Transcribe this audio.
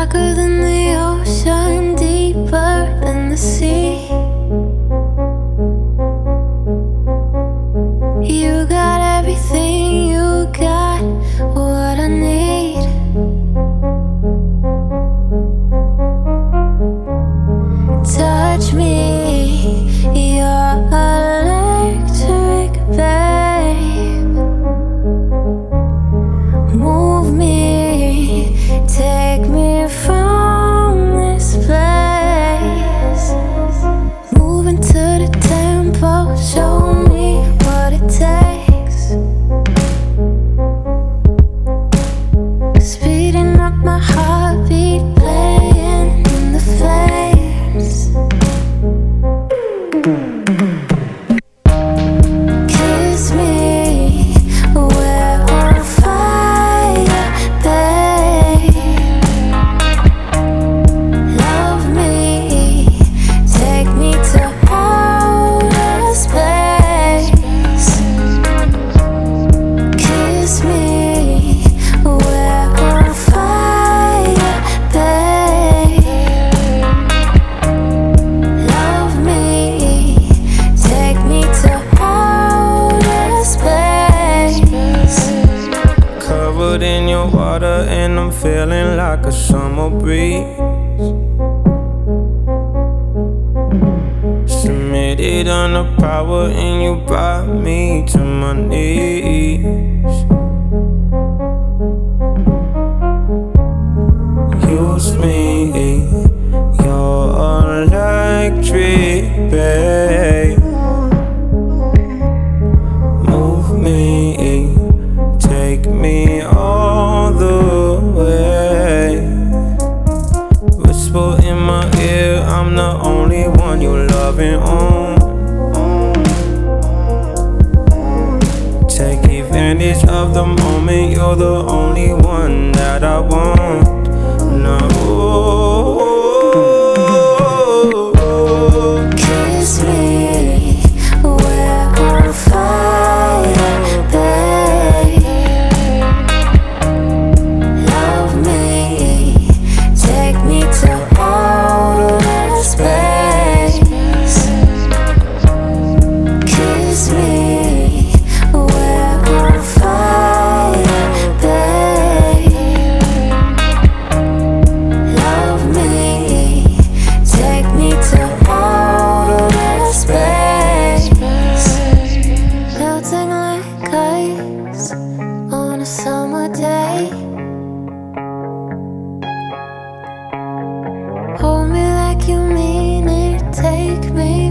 darker than the ocean, deeper than the sea. You got everything, you got what I need. Touch me, you're electric, babe. Move me, take me from this place. Moving to the tempo, show me what it takes. Speeding up my heartbeat, playing in the flames. Kiss me, we're on fire, babe. Love me, take me to outer space. Kiss me, we're on fire, babe. Love me, take me to outer space. Covered in your water and I'm feeling like a summer breeze. Submitted under power and you brought me to my knees. Use me, you're electric, babe. Move me, take me all the way. Whisper in my ear, I'm the only one you're loving on. Take advantage of the moment, you're the only one that I want. No. Kiss me, we're on fire, babe. Love me, take me to outer space. Kiss me, we're on fire, babe. Love me, take me to outer space. Melting like ice on a summer day. Hold me like you mean it, take me